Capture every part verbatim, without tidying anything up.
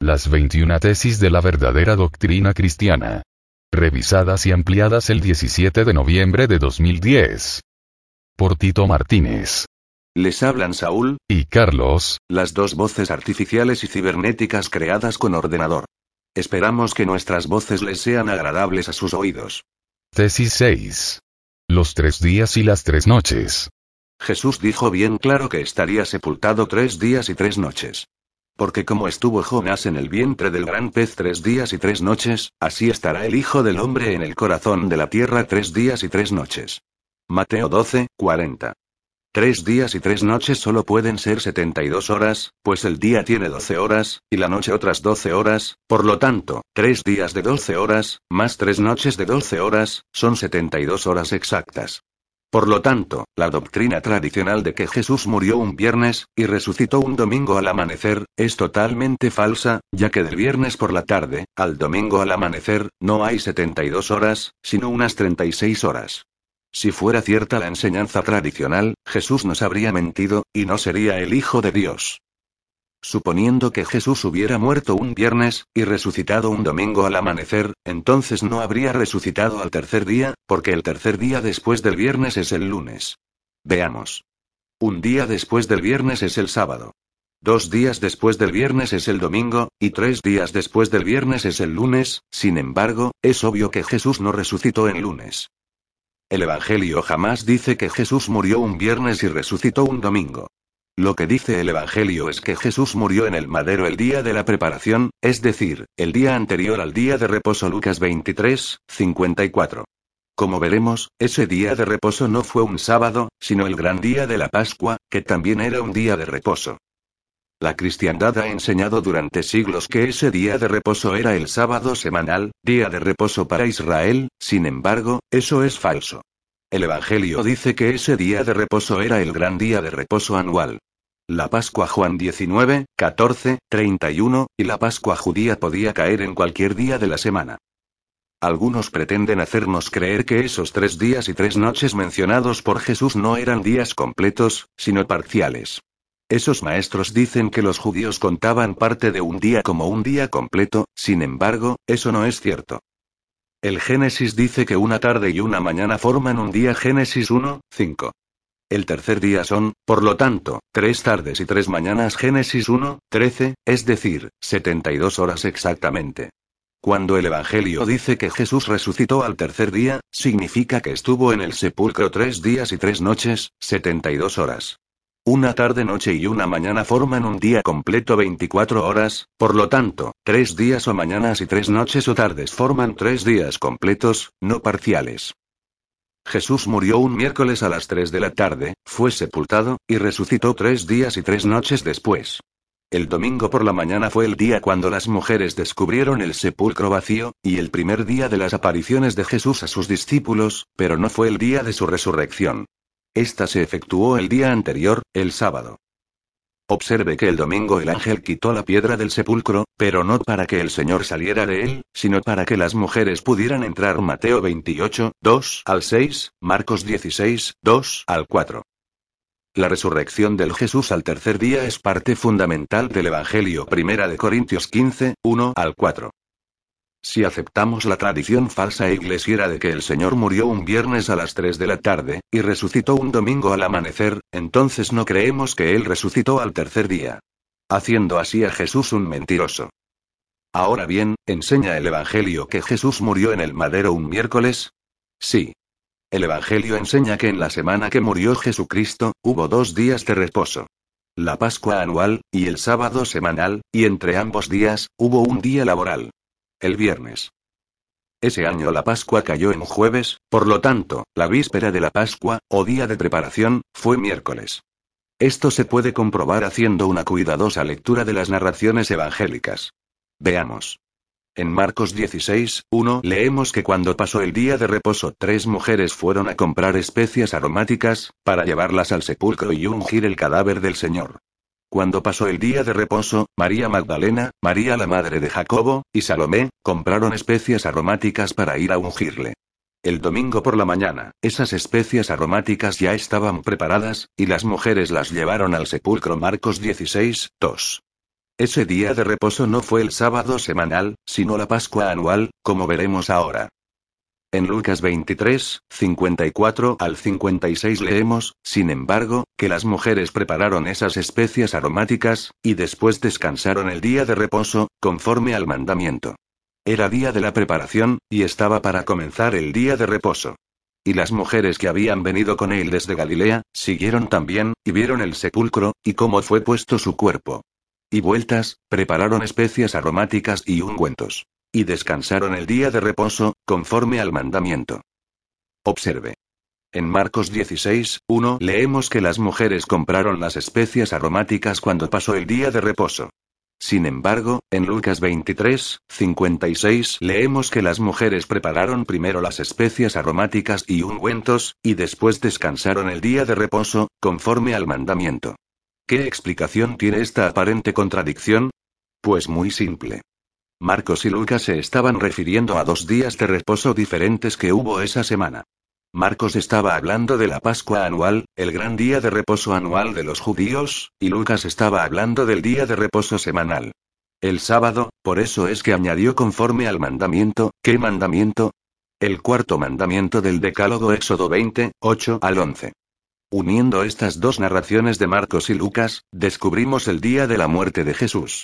Las veintiuna tesis de la verdadera doctrina cristiana. Revisadas y ampliadas el diecisiete de noviembre de dos mil diez. Por Tito Martínez. Les hablan Saúl y Carlos, las dos voces artificiales y cibernéticas creadas con ordenador. Esperamos que nuestras voces les sean agradables a sus oídos. Tesis seis. Los tres días y las tres noches. Jesús dijo bien claro que estaría sepultado tres días y tres noches. Porque como estuvo Jonás en el vientre del gran pez tres días y tres noches, así estará el Hijo del Hombre en el corazón de la tierra tres días y tres noches. Mateo doce, cuarenta. Tres días y tres noches solo pueden ser setenta y dos horas, pues el día tiene doce horas, y la noche otras doce horas, por lo tanto, tres días de doce horas, más tres noches de doce horas, son setenta y dos horas exactas. Por lo tanto, la doctrina tradicional de que Jesús murió un viernes, y resucitó un domingo al amanecer, es totalmente falsa, ya que del viernes por la tarde, al domingo al amanecer, no hay setenta y dos horas, sino unas treinta y seis horas. Si fuera cierta la enseñanza tradicional, Jesús nos habría mentido, y no sería el Hijo de Dios. Suponiendo que Jesús hubiera muerto un viernes, y resucitado un domingo al amanecer, entonces no habría resucitado al tercer día, porque el tercer día después del viernes es el lunes. Veamos. Un día después del viernes es el sábado. Dos días después del viernes es el domingo, y tres días después del viernes es el lunes. Sin embargo, es obvio que Jesús no resucitó en lunes. El Evangelio jamás dice que Jesús murió un viernes y resucitó un domingo. Lo que dice el Evangelio es que Jesús murió en el madero el día de la preparación, es decir, el día anterior al día de reposo. Lucas veintitrés, cincuenta y cuatro. Como veremos, ese día de reposo no fue un sábado, sino el gran día de la Pascua, que también era un día de reposo. La cristiandad ha enseñado durante siglos que ese día de reposo era el sábado semanal, día de reposo para Israel. Sin embargo, eso es falso. El Evangelio dice que ese día de reposo era el gran día de reposo anual. La Pascua Juan diecinueve, catorce, treinta y uno, y la Pascua judía podía caer en cualquier día de la semana. Algunos pretenden hacernos creer que esos tres días y tres noches mencionados por Jesús no eran días completos, sino parciales. Esos maestros dicen que los judíos contaban parte de un día como un día completo. Sin embargo, eso no es cierto. El Génesis dice que una tarde y una mañana forman un día. Génesis uno, cinco. El tercer día son, por lo tanto, tres tardes y tres mañanas. Génesis uno, trece, es decir, setenta y dos horas exactamente. Cuando el Evangelio dice que Jesús resucitó al tercer día, significa que estuvo en el sepulcro tres días y tres noches, setenta y dos horas. Una tarde, noche y una mañana forman un día completo, veinticuatro horas, por lo tanto, tres días o mañanas y tres noches o tardes forman tres días completos, no parciales. Jesús murió un miércoles a las tres de la tarde, fue sepultado, y resucitó tres días y tres noches después. El domingo por la mañana fue el día cuando las mujeres descubrieron el sepulcro vacío, y el primer día de las apariciones de Jesús a sus discípulos, pero no fue el día de su resurrección. Esta se efectuó el día anterior, el sábado. Observe que el domingo el ángel quitó la piedra del sepulcro, pero no para que el Señor saliera de él, sino para que las mujeres pudieran entrar. Mateo veintiocho, dos al seis, Marcos dieciséis, dos al cuatro. La resurrección del Jesús al tercer día es parte fundamental del Evangelio. Primera de Corintios quince, uno al cuatro. Si aceptamos la tradición falsa iglesiera de que el Señor murió un viernes a las tres de la tarde, y resucitó un domingo al amanecer, entonces no creemos que Él resucitó al tercer día. Haciendo así a Jesús un mentiroso. Ahora bien, ¿enseña el Evangelio que Jesús murió en el madero un miércoles? Sí. El Evangelio enseña que en la semana que murió Jesucristo, hubo dos días de reposo. La Pascua anual, y el sábado semanal, y entre ambos días, hubo un día laboral. El viernes. Ese año la Pascua cayó en jueves, por lo tanto, la víspera de la Pascua, o día de preparación, fue miércoles. Esto se puede comprobar haciendo una cuidadosa lectura de las narraciones evangélicas. Veamos. En Marcos dieciséis, uno leemos que cuando pasó el día de reposo, tres mujeres fueron a comprar especias aromáticas, para llevarlas al sepulcro y ungir el cadáver del Señor. Cuando pasó el día de reposo, María Magdalena, María la madre de Jacobo, y Salomé, compraron especias aromáticas para ir a ungirle. El domingo por la mañana, esas especias aromáticas ya estaban preparadas, y las mujeres las llevaron al sepulcro. Marcos dieciséis, dos. Ese día de reposo no fue el sábado semanal, sino la Pascua anual, como veremos ahora. En Lucas veintitrés, cincuenta y cuatro al cincuenta y seis leemos, sin embargo, que las mujeres prepararon esas especias aromáticas, y después descansaron el día de reposo, conforme al mandamiento. Era día de la preparación, y estaba para comenzar el día de reposo. Y las mujeres que habían venido con él desde Galilea, siguieron también, y vieron el sepulcro, y cómo fue puesto su cuerpo. Y vueltas, prepararon especias aromáticas y ungüentos. Y descansaron el día de reposo, conforme al mandamiento. Observe. En Marcos dieciséis, uno leemos que las mujeres compraron las especias aromáticas cuando pasó el día de reposo. Sin embargo, en Lucas veintitrés, cincuenta y seis leemos que las mujeres prepararon primero las especias aromáticas y ungüentos, y después descansaron el día de reposo, conforme al mandamiento. ¿Qué explicación tiene esta aparente contradicción? Pues muy simple. Marcos y Lucas se estaban refiriendo a dos días de reposo diferentes que hubo esa semana. Marcos estaba hablando de la Pascua anual, el gran día de reposo anual de los judíos, y Lucas estaba hablando del día de reposo semanal. El sábado, por eso es que añadió conforme al mandamiento. ¿Qué mandamiento? El cuarto mandamiento del Decálogo, Éxodo veinte, ocho al once. Uniendo estas dos narraciones de Marcos y Lucas, descubrimos el día de la muerte de Jesús.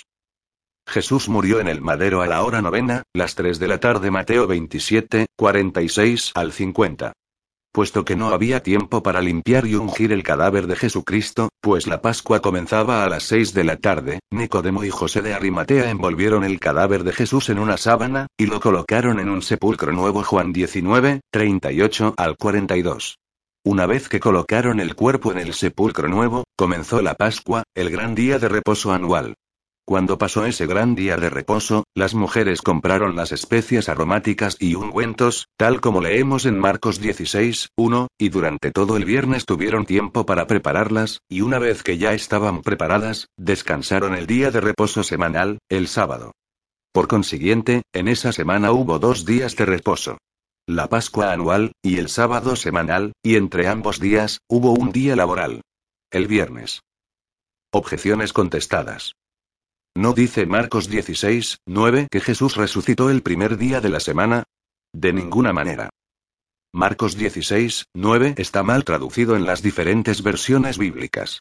Jesús murió en el madero a la hora novena, las tres de la tarde. Mateo veintisiete, cuarenta y seis al cincuenta. Puesto que no había tiempo para limpiar y ungir el cadáver de Jesucristo, pues la Pascua comenzaba a las seis de la tarde, Nicodemo y José de Arimatea envolvieron el cadáver de Jesús en una sábana, y lo colocaron en un sepulcro nuevo. Juan diecinueve, treinta y ocho al cuarenta y dos. Una vez que colocaron el cuerpo en el sepulcro nuevo, comenzó la Pascua, el gran día de reposo anual. Cuando pasó ese gran día de reposo, las mujeres compraron las especias aromáticas y ungüentos, tal como leemos en Marcos dieciséis, uno, y durante todo el viernes tuvieron tiempo para prepararlas, y una vez que ya estaban preparadas, descansaron el día de reposo semanal, el sábado. Por consiguiente, en esa semana hubo dos días de reposo. La Pascua anual, y el sábado semanal, y entre ambos días, hubo un día laboral. El viernes. Objeciones contestadas. ¿No dice Marcos dieciséis, nueve que Jesús resucitó el primer día de la semana? De ninguna manera. Marcos dieciséis, nueve está mal traducido en las diferentes versiones bíblicas.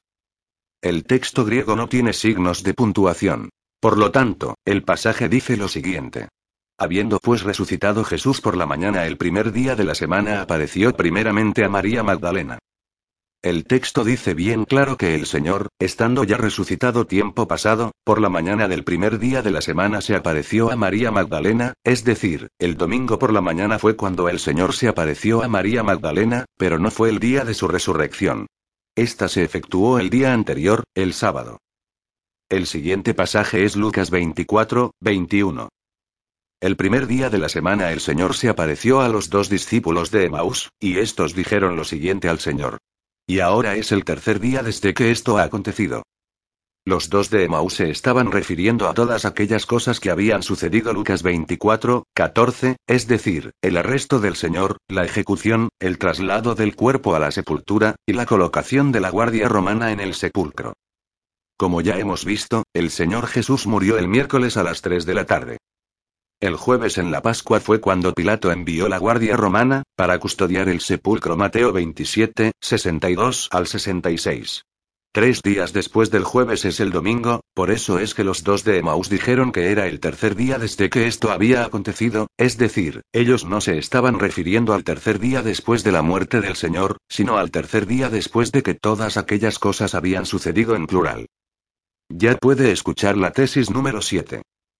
El texto griego no tiene signos de puntuación. Por lo tanto, el pasaje dice lo siguiente. Habiendo pues resucitado Jesús por la mañana el primer día de la semana, apareció primeramente a María Magdalena. El texto dice bien claro que el Señor, estando ya resucitado tiempo pasado, por la mañana del primer día de la semana se apareció a María Magdalena, es decir, el domingo por la mañana fue cuando el Señor se apareció a María Magdalena, pero no fue el día de su resurrección. Esta se efectuó el día anterior, el sábado. El siguiente pasaje es Lucas veinticuatro, veintiuno. El primer día de la semana el Señor se apareció a los dos discípulos de Emaús, y estos dijeron lo siguiente al Señor. Y ahora es el tercer día desde que esto ha acontecido. Los dos de Emaús se estaban refiriendo a todas aquellas cosas que habían sucedido. Lucas veinticuatro, catorce, es decir, el arresto del Señor, la ejecución, el traslado del cuerpo a la sepultura, y la colocación de la guardia romana en el sepulcro. Como ya hemos visto, el Señor Jesús murió el miércoles a las tres de la tarde. El jueves en la Pascua fue cuando Pilato envió la guardia romana, para custodiar el sepulcro. Mateo veintisiete, sesenta y dos al sesenta y seis. Tres días después del jueves es el domingo, por eso es que los dos de Emaús dijeron que era el tercer día desde que esto había acontecido, es decir, ellos no se estaban refiriendo al tercer día después de la muerte del Señor, sino al tercer día después de que todas aquellas cosas habían sucedido en plural. Ya puede escuchar la tesis número siete.